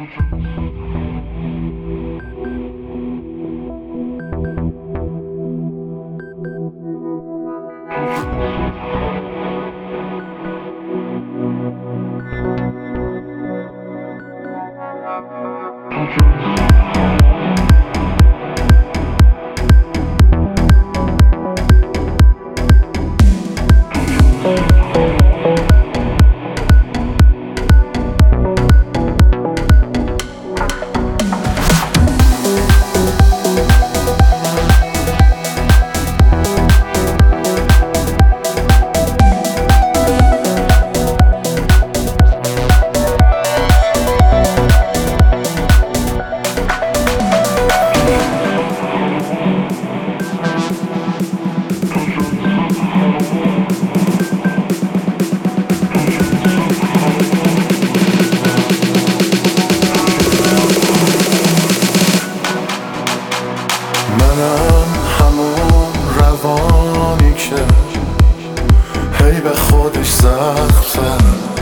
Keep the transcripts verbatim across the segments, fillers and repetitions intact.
منم همون روانی که هی به خودش زخم زد،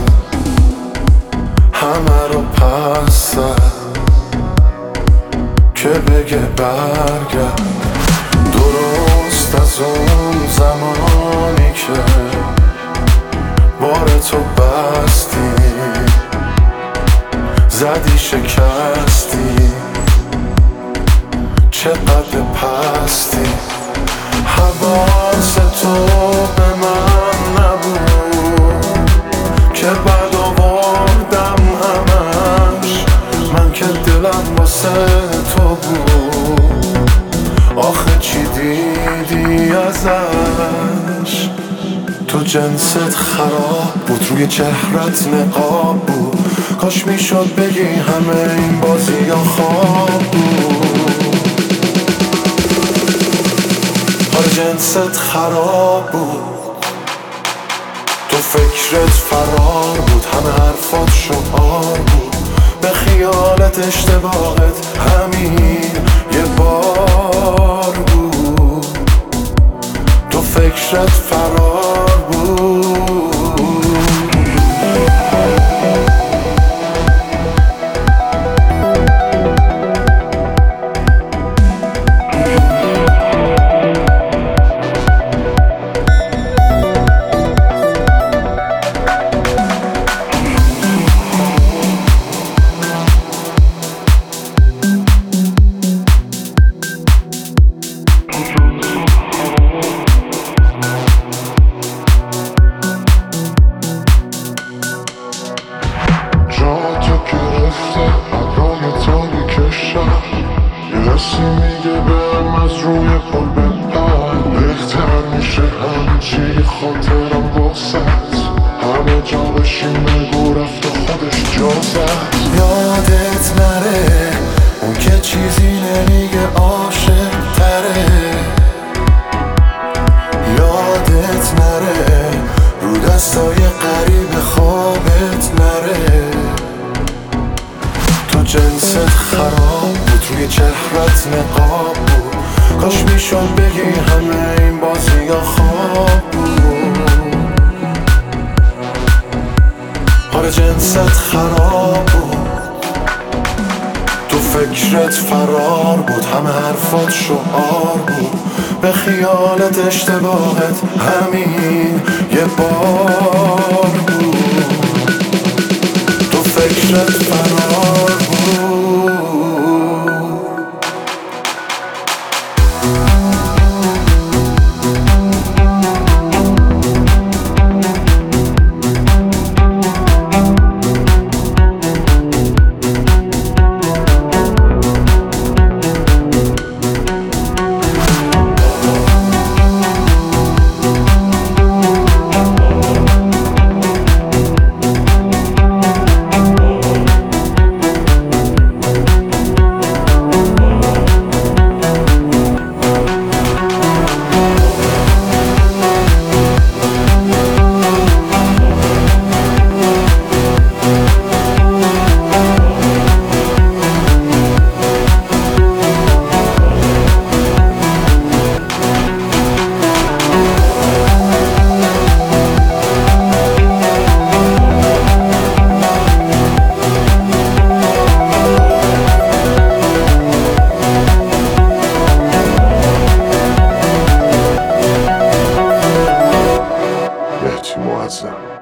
همه رو پس زد که بگه برگرد. درست از اون زمانی که بار تو بستی، زدی شکستی، چقدر پستی. حواس تو به من نبود که بد آوردم همش، من که دلم واسه تو بود. آخه چی دیدی ازش؟ تو جنست خراب بود، روی چهرت نقاب بود. کاش میشد بگی همه این بازی یا خواب بود. آره جنست خراب بود، تو فکرت فرار بود، همه حرفات شعار بود. به خیالت اشتباهت همین یه بار بود، تو فکرت فرار بود. کسی میگه برم از روی پل بپر، بهتر میشه همچی خاطرم واسد. همه جا بشین بگو رفت و خودش جا زد. یادت نره اون که چیزی نمیگه عاشق تره. یادت نره رو دستای قریب خوابت نره. تو جنست خراب بود، روی چهرت نقاب بود. کاش میشد بگی همه این بازی یا خواب بود. آره جنست خراب بود، تو فکرت فرار بود، همه حرفات شعار بود. به خیالت اشتباهت همین یه بار بود، تو فکرت فرار بود. معظم.